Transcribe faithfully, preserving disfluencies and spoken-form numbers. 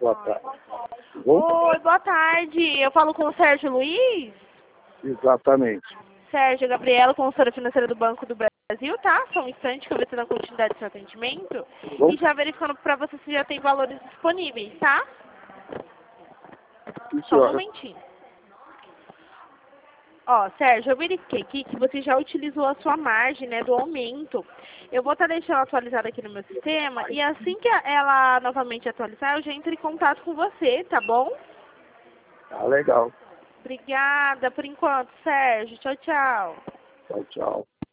boa tarde. Bom? Oi, boa tarde. Eu falo com o Sérgio Luiz. Exatamente. Sérgio Gabriela, consultora financeira do Banco do Brasil, tá? Só um instante que eu vou ter na continuidade do seu atendimento. Bom? E já verificando para você se já tem valores disponíveis, tá? Sim, Só um senhora. momentinho. Ó, Sérgio, eu verifiquei aqui que você já utilizou a sua margem, né, do aumento. Eu vou estar deixando atualizada aqui no meu sistema e assim que ela novamente atualizar, eu já entro em contato com você, tá bom? Tá legal. Obrigada por enquanto, Sérgio. Tchau, tchau. Tchau, tchau.